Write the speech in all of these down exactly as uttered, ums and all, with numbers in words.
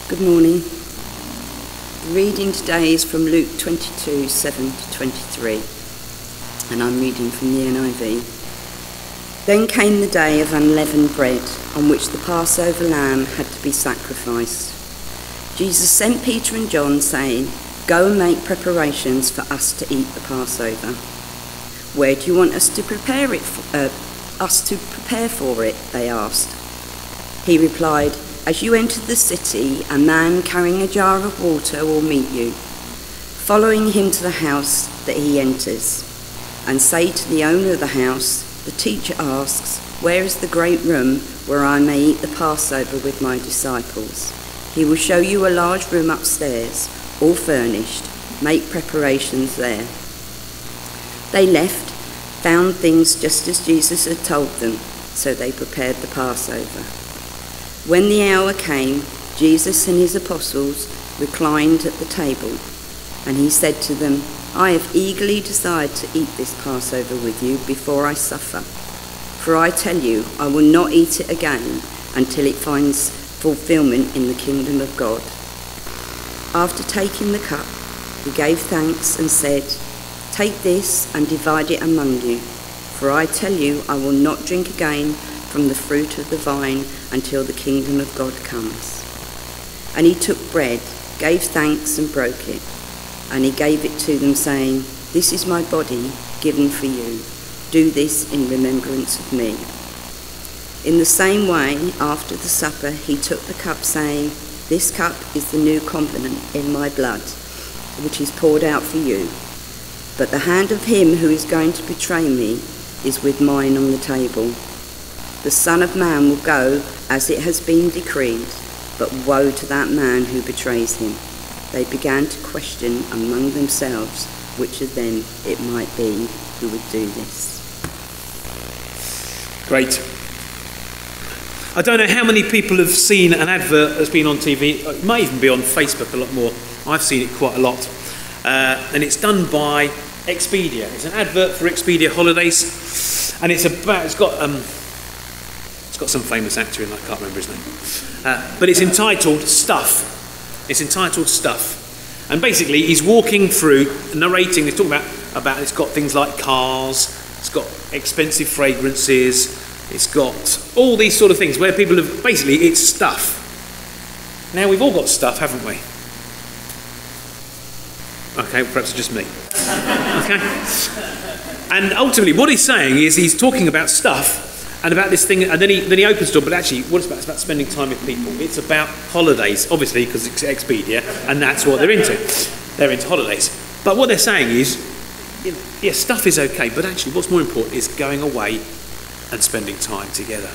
Good morning. The reading today is from Luke twenty-two, seven to twenty-three, and I'm reading from the N I V. Then came the day of unleavened bread, on which the Passover lamb had to be sacrificed. Jesus sent Peter and John, saying, "Go and make preparations for us to eat the Passover." "Where do you want us to prepare it? For, uh, us to prepare for it?" they asked. He replied, "As you enter the city, a man carrying a jar of water will meet you. Following him to the house that he enters, and say to the owner of the house, 'The teacher asks, where is the great room where I may eat the Passover with my disciples?' He will show you a large room upstairs, all furnished. Make preparations there." They left, found things just as Jesus had told them, so they prepared the Passover. When the hour came, Jesus and his apostles reclined at the table, and he said to them, "I have eagerly desired to eat this Passover with you before I suffer. For I tell you, I will not eat it again until it finds fulfillment in the kingdom of God." After taking the cup, he gave thanks and said, "Take this and divide it among you. For I tell you, I will not drink again from the fruit of the vine until the kingdom of God comes." And he took bread, gave thanks and broke it, and he gave it to them, saying, "This is my body given for you. Do this in remembrance of me." In the same way, after the supper, he took the cup, saying, "This cup is the new covenant in my blood, which is poured out for you. But the hand of him who is going to betray me is with mine on the table. The Son of Man will go as it has been decreed, but woe to that man who betrays him." They began to question among themselves which of them it might be who would do this. Great. I don't know how many people have seen an advert that's been on T V. It may even be on Facebook a lot more. I've seen it quite a lot. Uh, and it's done by Expedia. It's an advert for Expedia Holidays. And it's about, it's got, um, it's got some famous actor in, I can't remember his name. Uh, but it's entitled Stuff. It's entitled Stuff. And basically he's walking through, narrating, he's talking about, about, it's got things like cars, it's got expensive fragrances, it's got all these sort of things where people have, basically it's stuff. Now we've all got stuff, haven't we? Okay, perhaps it's just me. Okay. And ultimately what he's saying is he's talking about stuff and about this thing, and then he then he opens the door, but actually what it's about, it's about spending time with people. It's about holidays, obviously, because it's Expedia, and that's what they're into. They're into holidays. But what they're saying is, you know, yeah, stuff is okay, but actually what's more important is going away and spending time together.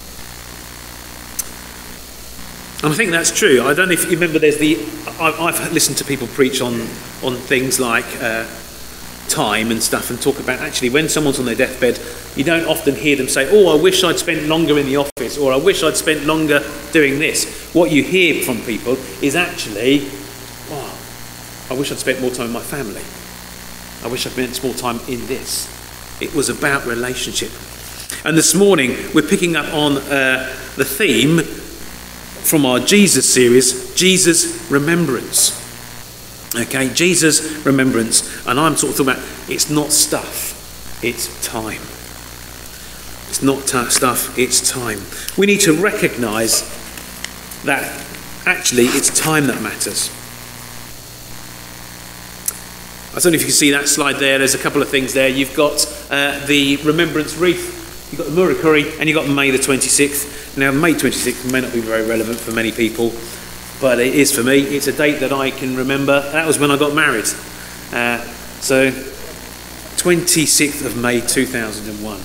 And I think that's true. I don't know if you remember, there's the, I've listened to people preach on, on things like uh, time and stuff, and talk about actually when someone's on their deathbed, you don't often hear them say, "Oh, I wish I'd spent longer in the office," or "I wish I'd spent longer doing this." What you hear from people is actually, "Oh, I wish I'd spent more time with my family. I wish I'd spent more time in this." It was about relationship. And this morning we're picking up on uh, the theme from our Jesus series, Jesus Remembrance. Okay, Jesus Remembrance. And I'm sort of talking about, it's not stuff, it's time. It's not t- stuff, it's time. We need to recognise that actually it's time that matters. I don't know if you can see that slide there. There's a couple of things there. You've got uh, the Remembrance Wreath, you've got the Murakuri, and you've got May the twenty-sixth. Now, May twenty-sixth may not be very relevant for many people, but it is for me. It's a date that I can remember. That was when I got married. Uh, so, twenty-sixth of May two thousand one.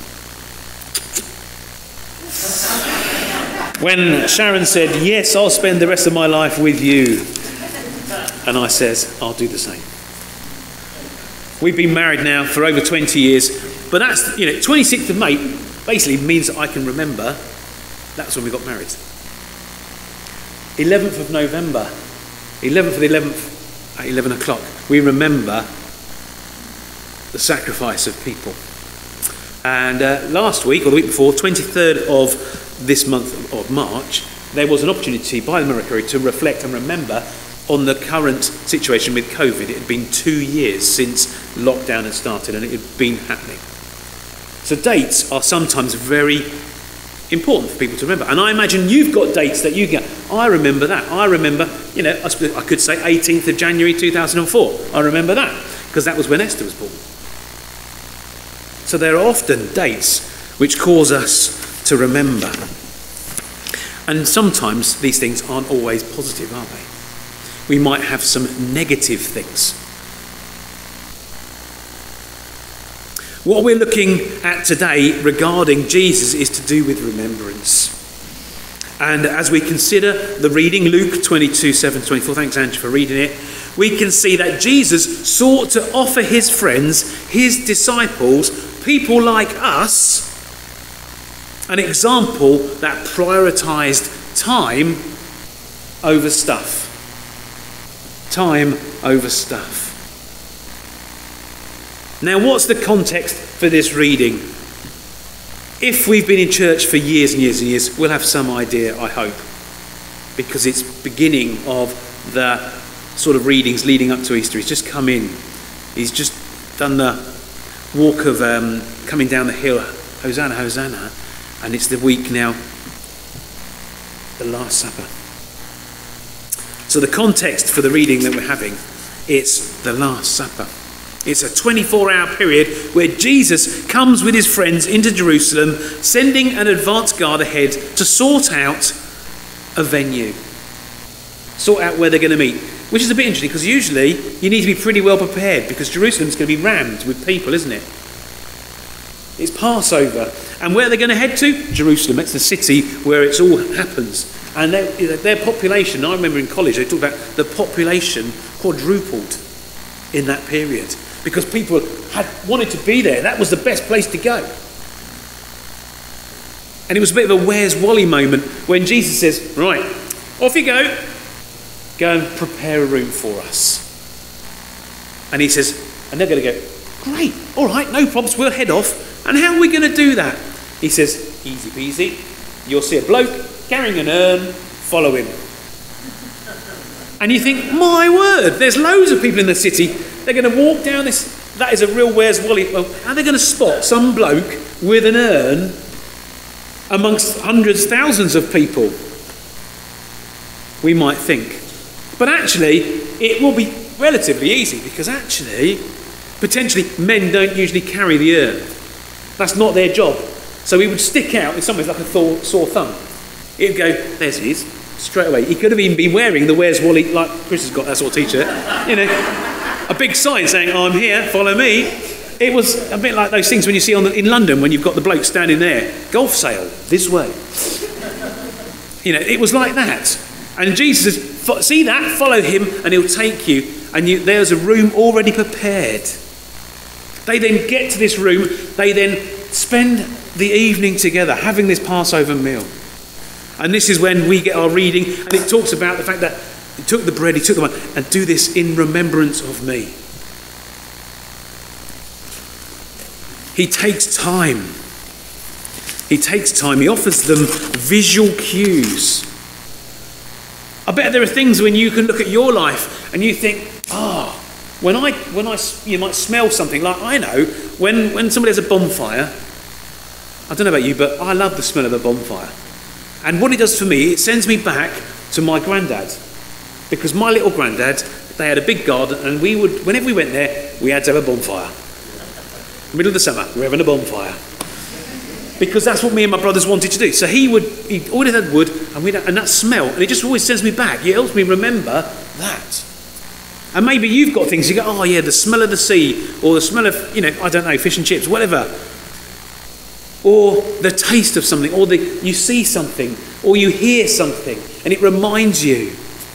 When Sharon said, "Yes, I'll spend the rest of my life with you." And I says, "I'll do the same." We've been married now for over twenty years, but that's, you know, twenty-sixth of May basically means that I can remember that's when we got married. eleventh of November, eleventh of the eleventh at eleven o'clock, we remember the sacrifice of people. And uh, last week, or the week before, twenty-third of this month of March, there was an opportunity by the Miracle to reflect and remember on the current situation with COVID. It had been two years since lockdown had started and it had been happening. So dates are sometimes very important for people to remember. And I imagine you've got dates that you get. I remember that. I remember, you know, I could say eighteenth of January two thousand four. I remember that because that was when Esther was born. So there are often dates which cause us to remember. And sometimes these things aren't always positive, are they? We might have some negative things. What we're looking at today regarding Jesus is to do with remembrance. And as we consider the reading, Luke twenty-two, seven to twenty-four, thanks Andrew for reading it, we can see that Jesus sought to offer his friends, his disciples, people like us, an example that prioritised time over stuff. Time over stuff. Now, what's the context for this reading? If we've been in church for years and years and years, we'll have some idea, I hope, because it's beginning of the sort of readings leading up to Easter. He's just come in. He's just done the walk of um, coming down the hill, Hosanna, Hosanna, and it's the week now, the Last Supper. So the context for the reading that we're having, it's the Last Supper. It's a twenty-four hour period where Jesus comes with his friends into Jerusalem, sending an advance guard ahead to sort out a venue. Sort out where they're going to meet. Which is a bit interesting because usually you need to be pretty well prepared because Jerusalem's going to be rammed with people, isn't it? It's Passover. And where are they going to head to? Jerusalem. It's the city where it all happens. And their, their population, I remember in college, they talked about the population quadrupled in that period because people had wanted to be there. That was the best place to go. And it was a bit of a Where's Wally moment when Jesus says, right, off you go. Go and prepare a room for us. And he says, and they're going to go, great, all right, no problems, we'll head off. And how are we going to do that? He says, easy peasy. You'll see a bloke carrying an urn, follow him. And you think, my word, there's loads of people in the city. They're going to walk down this, that is a real Where's Wally. Well, how are they going to spot some bloke with an urn amongst hundreds, thousands of people? We might think. But actually, it will be relatively easy because actually, potentially, men don't usually carry the urn. That's not their job. So he would stick out in some ways like a th- sore thumb. He'd go, there's his, straight away. He could have even been wearing the Where's Wally, like Chris has got that sort of t-shirt. You know, a big sign saying, I'm here, follow me. It was a bit like those things when you see on the, in London when you've got the bloke standing there, golf sale, this way. You know, it was like that. And Jesus says, see that? Follow him and he'll take you. And you, there's a room already prepared. They then get to this room. They then spend the evening together having this Passover meal. And this is when we get our reading. And it talks about the fact that he took the bread, he took the wine, and do this in remembrance of me. He takes time. He takes time. He offers them visual cues. I bet there are things when you can look at your life and you think, ah, oh, when I, when I, you might smell something. Like I know when, when somebody has a bonfire, I don't know about you, but I love the smell of a bonfire. And what it does for me, it sends me back to my granddad. Because my little granddad, they had a big garden and we would, whenever we went there, we had to have a bonfire. Middle of the summer, we're having a bonfire. Because that's what me and my brothers wanted to do. So he would, he always had wood, and, we'd, and that smell, and it just always sends me back. It helps me remember that. And maybe you've got things, you go, oh yeah, the smell of the sea, or the smell of, you know, I don't know, fish and chips, whatever. Or the taste of something, or the, you see something, or you hear something, and it reminds you.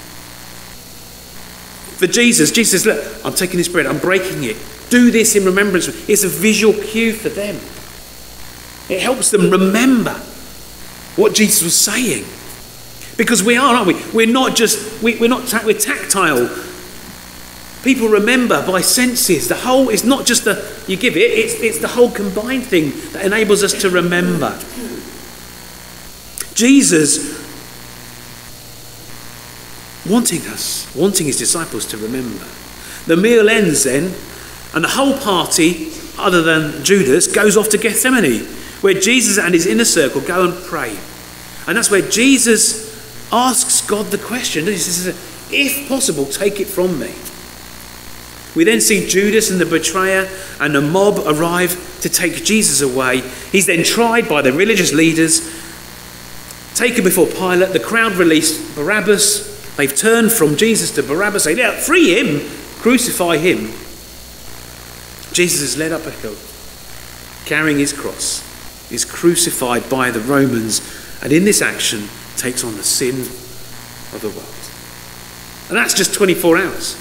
For Jesus, Jesus says, look, I'm taking this bread, I'm breaking it. Do this in remembrance. It's a visual cue for them. It helps them remember what Jesus was saying. Because we are, aren't we? We're not just, we, we're not, we're tactile. People remember by senses. The whole, it's not just the, you give it, it's, it's the whole combined thing that enables us to remember. Jesus wanting us, wanting his disciples to remember. The meal ends then, and the whole party, other than Judas, goes off to Gethsemane, where Jesus and his inner circle go and pray. And that's where Jesus asks God the question. He says, if possible, take it from me. We then see Judas and the betrayer and the mob arrive to take Jesus away. He's then tried by the religious leaders, taken before Pilate. The crowd released Barabbas. They've turned from Jesus to Barabbas, saying, yeah, free him, crucify him. Jesus is led up a hill, carrying his cross, is crucified by the Romans, and in this action takes on the sin of the world. And that's just twenty-four hours.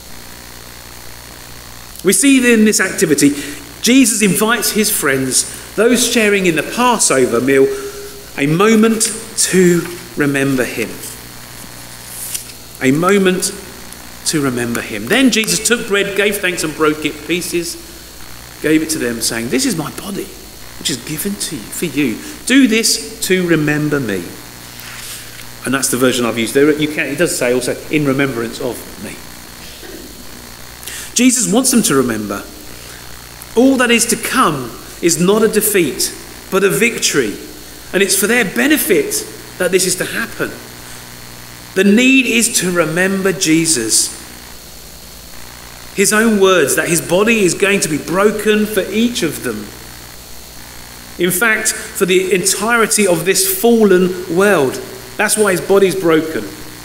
We see in this activity, Jesus invites his friends, those sharing in the Passover meal, a moment to remember him. A moment to remember him. Then Jesus took bread, gave thanks and broke it pieces, gave it to them, saying, this is my body, which is given to you, for you. Do this to remember me. And that's the version I've used there. You can, it does say also, in remembrance of me. Jesus wants them to remember. All that is to come is not a defeat, but a victory. And it's for their benefit that this is to happen. The need is to remember Jesus. His own words, that his body is going to be broken for each of them. In fact, for the entirety of this fallen world. That's why his body's broken.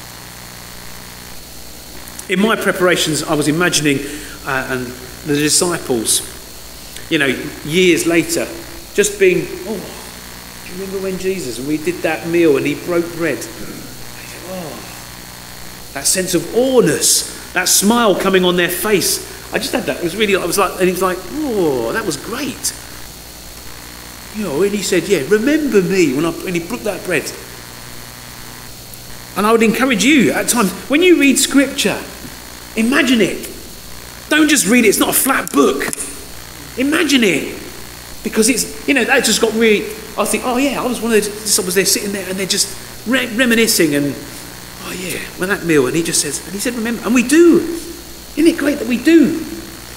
In my preparations, I was imagining uh, and the disciples, you know, years later, just being, oh, do you remember when Jesus, and we did that meal and he broke bread? Oh, that sense of awness, that smile coming on their face. I just had that. It was really, I was like, and he was like, oh, that was great. You know, and he said, yeah, remember me when, I, when he broke that bread. And I would encourage you at times, when you read scripture, imagine it. Don't just read it, it's not a flat book. Imagine it. Because it's, you know, that just got really, I think, oh yeah, I was one of the disciples there sitting there and they're just re- reminiscing and, oh yeah, when that meal, and he just says, and he said, remember, and we do. Isn't it great that we do?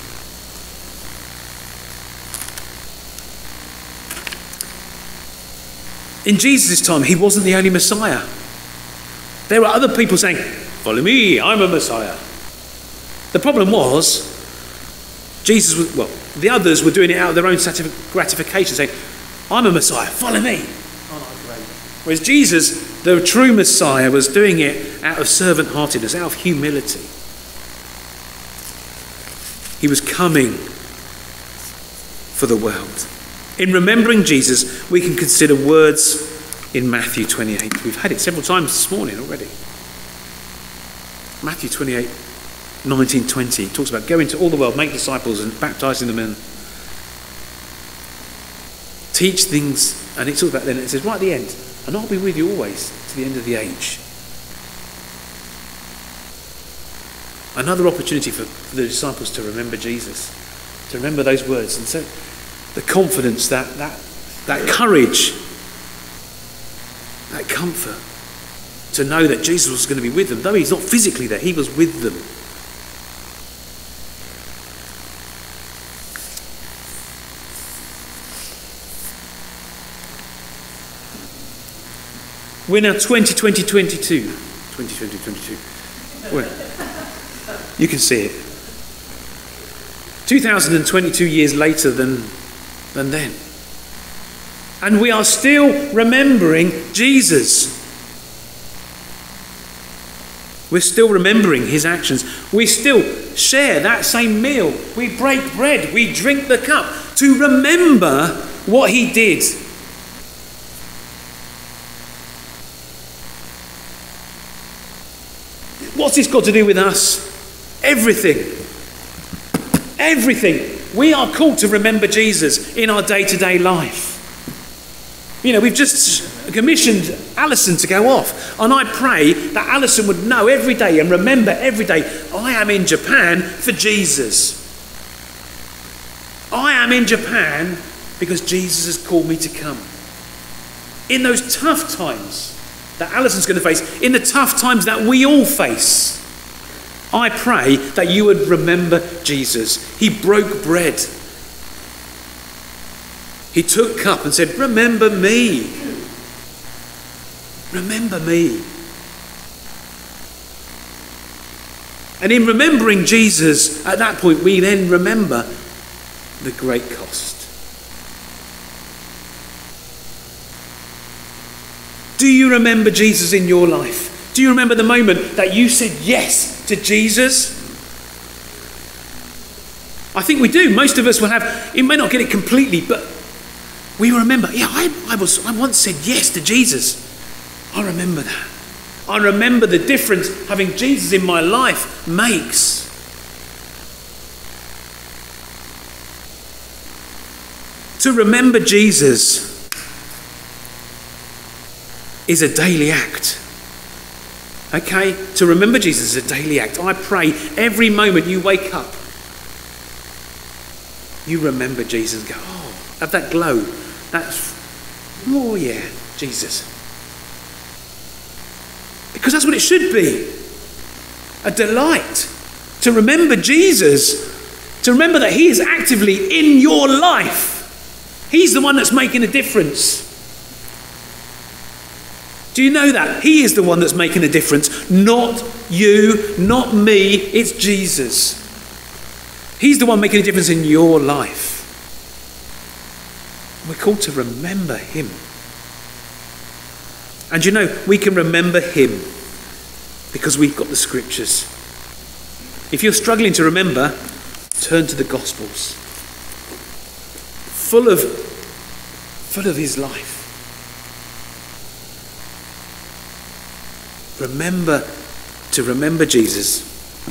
In Jesus' time, he wasn't the only Messiah. There were other people saying, follow me, I'm a Messiah. The problem was, Jesus was, well, the others were doing it out of their own gratification, saying, I'm a Messiah, follow me. Oh, great. Whereas Jesus, the true Messiah, was doing it out of servant-heartedness, out of humility. He was coming for the world. In remembering Jesus, we can consider words in Matthew twenty-eight. We've had it several times this morning already. Matthew twenty-eight, nineteen, twenty. It talks about go into all the world, make disciples and baptizing them in. Teach things, and it's all about then, it says right at the end, and I'll be with you always to the end of the age. Another opportunity for, for the disciples to remember Jesus, to remember those words, and so the confidence, that that that courage, that comfort, to know that Jesus was going to be with them. Though he's not physically there, he was with them. We're now twenty twenty twenty-two. twenty twenty twenty-two. Well, you can see it. two thousand twenty-two years later than, than then. And we are still remembering Jesus. We're still remembering his actions. We still share that same meal. We break bread. We drink the cup to remember what he did. What's this got to do with us? Everything. Everything. We are called to remember Jesus in our day-to-day life. You know, we've just commissioned Alison to go off. And I pray that Alison would know every day and remember every day, I am in Japan for Jesus. I am in Japan because Jesus has called me to come. In those tough times, that Alison's going to face, in the tough times that we all face, I pray that you would remember Jesus. He broke bread. He took cup and said, remember me. Remember me. And in remembering Jesus, at that point, we then remember the great cost. Do you remember Jesus in your life? Do you remember the moment that you said yes to Jesus? I think we do. Most of us will have, it may not get it completely, but we remember, yeah, I, I was, I once said yes to Jesus. I remember that. I remember the difference having Jesus in my life makes. To remember Jesus is a daily act. Okay? To remember Jesus is a daily act. I pray every moment you wake up, you remember Jesus and go, oh, have that glow. That's, oh yeah, Jesus. Because that's what it should be. A delight to remember Jesus, to remember that he is actively in your life. He's the one that's making a difference. Do you know that? He is the one that's making a difference. Not you, not me, it's Jesus. He's the one making a difference in your life. We're called to remember him. And you know, we can remember him because we've got the scriptures. If you're struggling to remember, turn to the Gospels. Full of, full of his life. Remember, to remember Jesus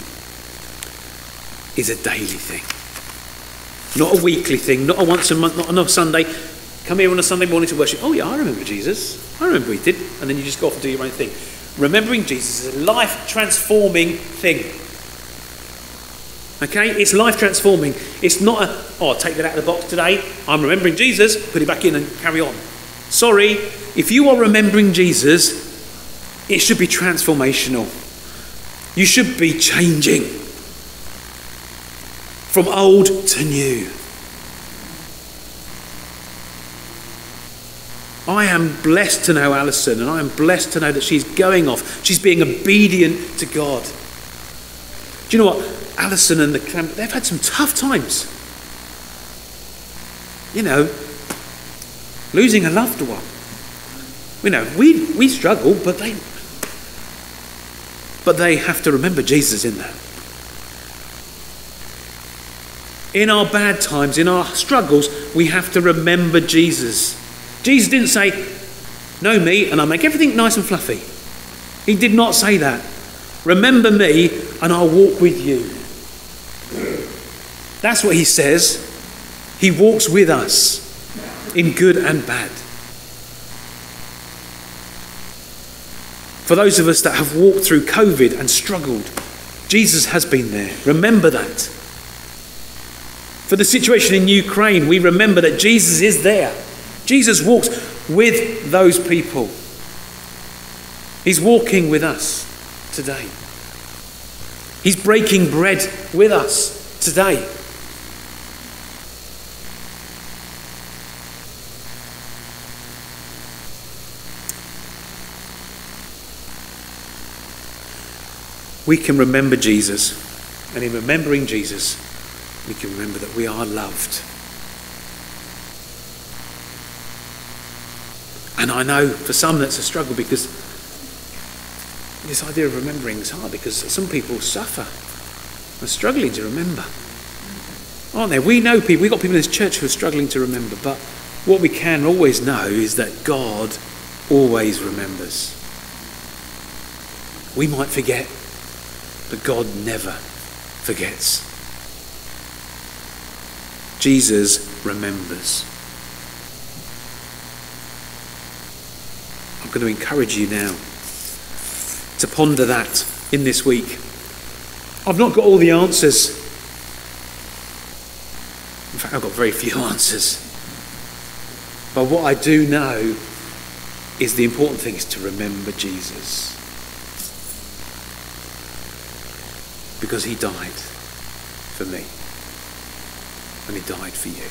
is a daily thing. Not a weekly thing, not a once a month, not on a Sunday. Come here on a Sunday morning to worship. Oh yeah, I remember Jesus. I remember he did. And then you just go off and do your own thing. Remembering Jesus is a life-transforming thing. Okay? It's life-transforming. It's not a, oh, I'll take that out of the box today. I'm remembering Jesus. Put it back in and carry on. Sorry. If you are remembering Jesus, it should be transformational. You should be changing. From old to new. I am blessed to know Alison, and I am blessed to know that she's going off. She's being obedient to God. Do you know what? Alison and the camp, they've had some tough times. You know, losing a loved one. You know, we we struggle, but they but they have to remember Jesus in that. In our bad times, in our struggles, we have to remember Jesus. Jesus didn't say, know me and I'll make everything nice and fluffy. He did not say that. Remember me and I'll walk with you. That's what he says. He walks with us in good and bad. For those of us that have walked through COVID and struggled, Jesus has been there. Remember that. For the situation in Ukraine, we remember that Jesus is there. Jesus walks with those people. He's walking with us today. He's breaking bread with us today. We can remember Jesus, and in remembering Jesus, we can remember that we are loved. And I know for some that's a struggle because this idea of remembering is hard because some people suffer and struggling to remember. Aren't there? We know people, we've got people in this church who are struggling to remember, but what we can always know is that God always remembers. We might forget, but God never forgets. Jesus remembers. I'm going to encourage you now to ponder that in this week. I've not got all the answers. In fact, I've got very few answers. But what I do know is the important thing is to remember Jesus. Because he died for me. And he died for you.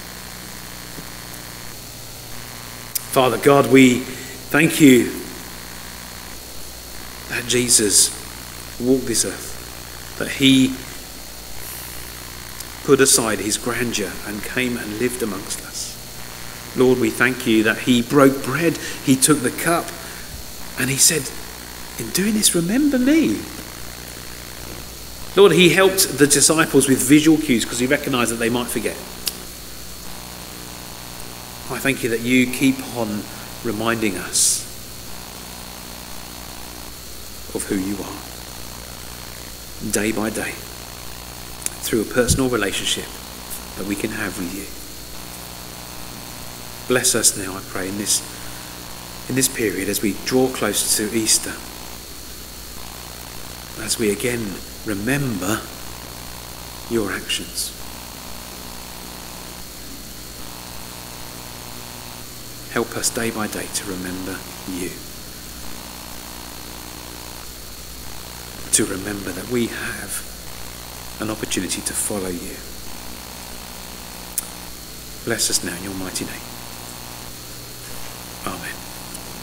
Father God, we thank you that Jesus walked this earth, that he put aside his grandeur and came and lived amongst us. Lord, we thank you that he broke bread, he took the cup, and he said, in doing this, remember me. Lord, he helped the disciples with visual cues because he recognised that they might forget. I thank you that you keep on reminding us of who you are, day by day, through a personal relationship that we can have with you. Bless us now, I pray, in this, in this period as we draw close to Easter, as we again remember your actions. Help us day by day to remember you. To remember that we have an opportunity to follow you. Bless us now in your mighty name. Amen.